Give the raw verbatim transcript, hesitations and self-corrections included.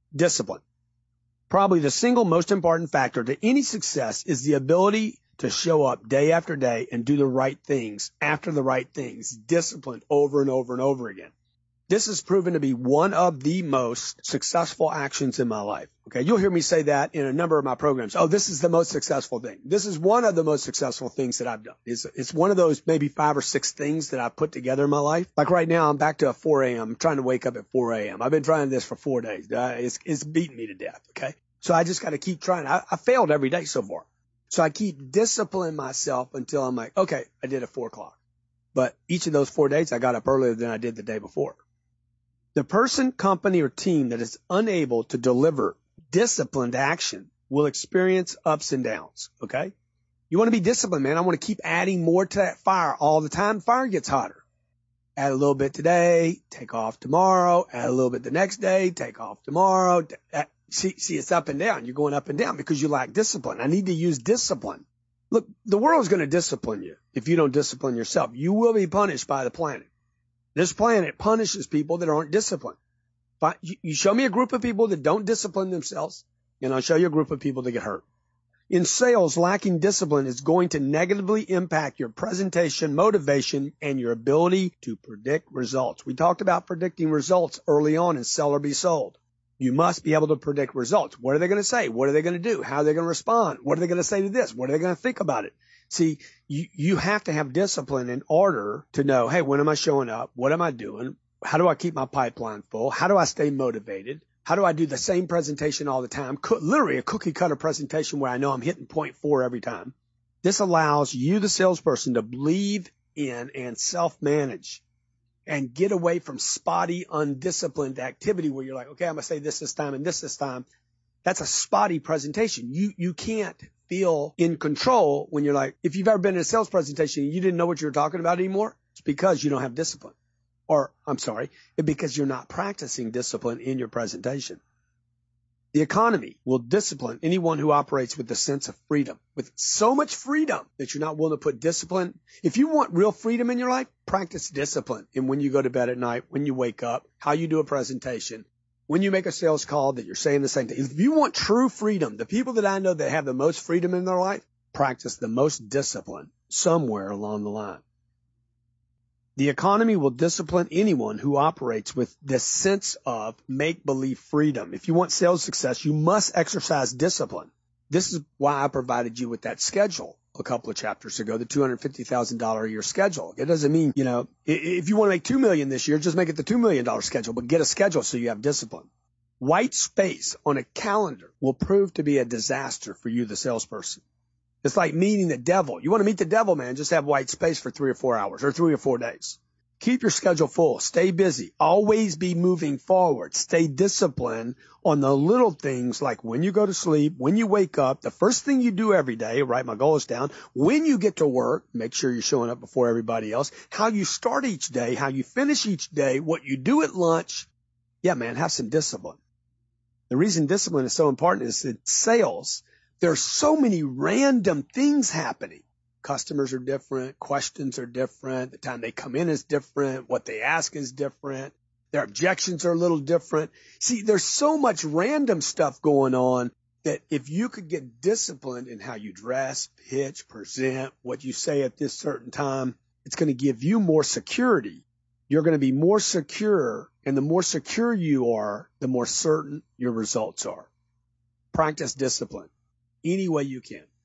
Discipline. Probably the single most important factor to any success is the ability to show up day after day and do the right things after the right things, disciplined over and over and over again. This has proven to be one of the most successful actions in my life. Okay. You'll hear me say that in a number of my programs. Oh, this is the most successful thing. This is one of the most successful things that I've done. It's, it's one of those maybe five or six things that I've put together in my life. Like right now, I'm back to four a.m. I'm trying to wake up at four a.m. I've been trying this for four days. Uh, it's, it's beating me to death. Okay. So I just got to keep trying. I, I failed every day so far. So I keep disciplining myself until I'm like, okay, I did it at four o'clock. But each of those four days, I got up earlier than I did the day before. The person, company, or team that is unable to deliver disciplined action will experience ups and downs, okay? You want to be disciplined, man. I want to keep adding more to that fire all the time. Fire gets hotter. Add a little bit today, take off tomorrow, add a little bit the next day, take off tomorrow. See, see, it's up and down. You're going up and down because you lack discipline. I need to use discipline. Look, the world is going to discipline you if you don't discipline yourself. You will be punished by the planet. This planet punishes people that aren't disciplined. But you show me a group of people that don't discipline themselves, and I'll show you a group of people that get hurt. In sales, lacking discipline is going to negatively impact your presentation, motivation, and your ability to predict results. We talked about predicting results early on in Sell or Be Sold. You must be able to predict results. What are they going to say? What are they going to do? How are they going to respond? What are they going to say to this? What are they going to think about it? See, you, you have to have discipline in order to know, hey, when am I showing up? What am I doing? How do I keep my pipeline full? How do I stay motivated? How do I do the same presentation all the time? Co- literally a cookie cutter presentation where I know I'm hitting point four every time. This allows you, the salesperson, to believe in and self-manage and get away from spotty, undisciplined activity where you're like, okay, I'm going to say this this time and this this time. That's a spotty presentation. You, you can't feel in control when you're like, if you've ever been in a sales presentation and you didn't know what you were talking about anymore, it's because you don't have discipline. Or, I'm sorry, it's because you're not practicing discipline in your presentation. The economy will discipline anyone who operates with a sense of freedom, with so much freedom that you're not willing to put discipline. If you want real freedom in your life, practice discipline. And when you go to bed at night, when you wake up, how you do a presentation, when you make a sales call, that you're saying the same thing. If you want true freedom, the people that I know that have the most freedom in their life practice the most discipline somewhere along the line. The economy will discipline anyone who operates with this sense of make-believe freedom. If you want sales success, you must exercise discipline. This is why I provided you with that schedule a couple of chapters ago, the two hundred fifty thousand dollars a year schedule. It doesn't mean, you know, if you want to make two million dollars this year, just make it the two million dollars schedule, but get a schedule so you have discipline. White space on a calendar will prove to be a disaster for you, the salesperson. It's like meeting the devil. You want to meet the devil, man, just have white space for three or four hours or three or four days. Keep your schedule full. Stay busy. Always be moving forward. Stay disciplined on the little things like when you go to sleep, when you wake up, the first thing you do every day, write my goals down. When you get to work, make sure you're showing up before everybody else. How you start each day, how you finish each day, what you do at lunch. Yeah, man, have some discipline. The reason discipline is so important is that sales, there's so many random things happening. Customers are different. Questions are different. The time they come in is different. What they ask is different. Their objections are a little different. See, there's so much random stuff going on that if you could get disciplined in how you dress, pitch, present, what you say at this certain time, it's going to give you more security. You're going to be more secure, and the more secure you are, the more certain your results are. Practice discipline any way you can.